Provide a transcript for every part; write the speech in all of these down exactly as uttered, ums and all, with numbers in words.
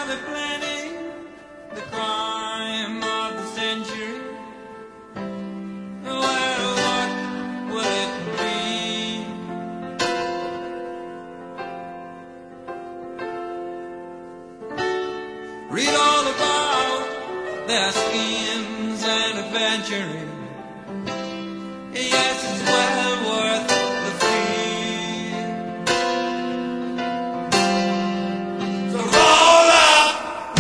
they planning the crime of the century? Well, what will it be? Read all about their schemes and adventuring. Yes, it's well worth the fee. So roll up,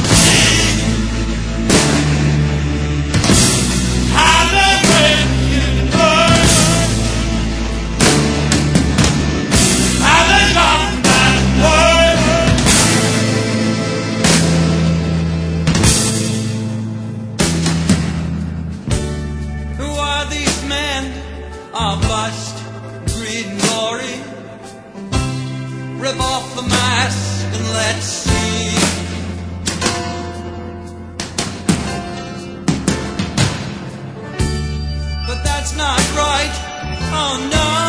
have a break in burn, have a gun that burn. Who are these men of lust, greed and glory? Rip off the mask and let's see. But that's not right, oh no.